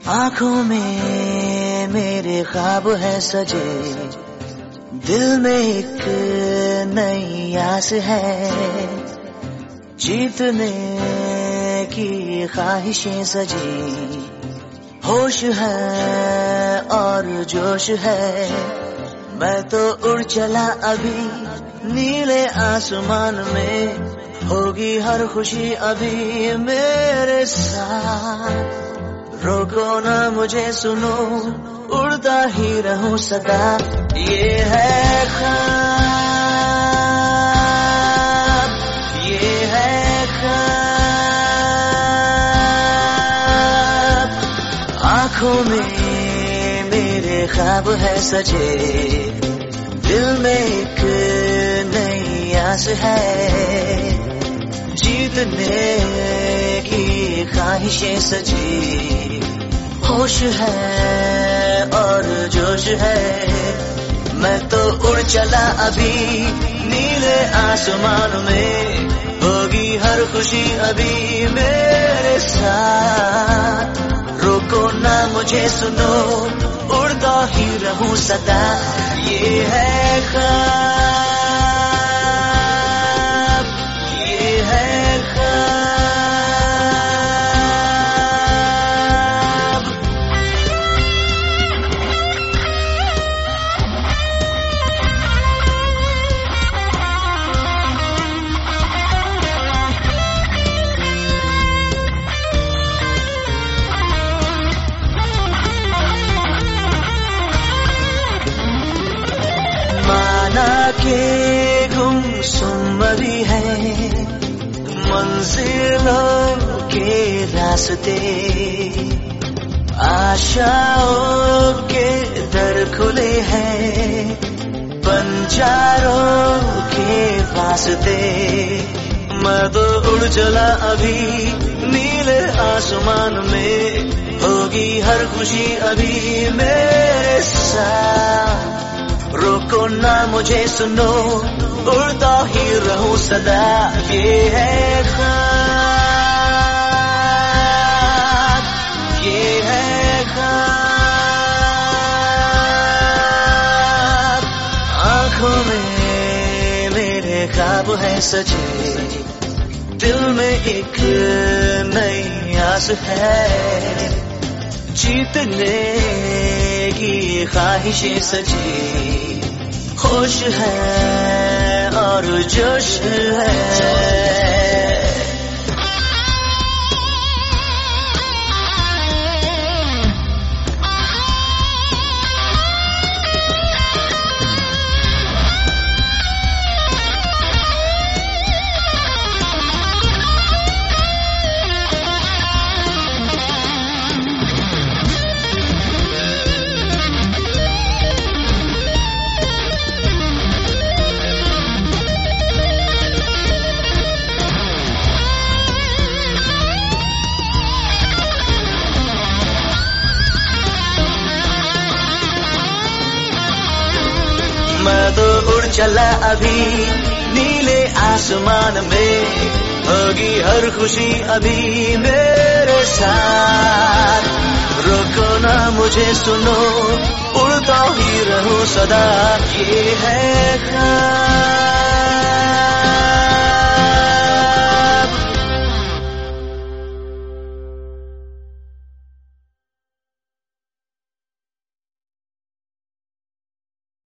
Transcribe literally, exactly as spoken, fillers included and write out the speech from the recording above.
आंखों में मेरे ख्वाब है सजे, दिल में एक नई आस है, जीतने की ख्वाहिशें सजी, होश है और जोश है। मैं तो उड़ चला अभी नीले आसमान में, होगी हर खुशी अभी मेरे साथ। रोको ना मुझे सुनो, उड़ता ही रहूं सदा। ये है ख्वाब, ये है ख्वाब। आंखों में मेरे ख्वाब है सजे, दिल में एक नई आस है, जीतने की ख्वाहिशें सजी, होश है और जोश है। मैं तो उड़ चला अभी नीले आसमान में, होगी हर खुशी अभी मेरे साथ। रोको ना मुझे सुनो, उड़ता ही रहूं सदा। ये है ख्वाब, ये है ख्वाब। माना के गुमसुम भी है मंजिलों के रास्ते, आशाओं के दर खुले हैं बंजारों के वास्ते। मैं तो उड़ चला अभी नीले आसमान में, होगी हर खुशी अभी मेरे साथ। रोको ना मुझे सुनो, उड़ता ही रहूं सदा। ये है ख्वाब, ये है ख्वाब। आंखों में मेरे ख्वाब है सजे, दिल में एक नई आस है, जीतने की ख्वाहिशें सजी, होश है और जोश है। मैं तो उड़ चला अभी नीले आसमान में, होगी हर खुशी अभी मेरे साथ। रोको ना मुझे सुनो, उड़ता ही रहूं सदा। ये है ख्वाब।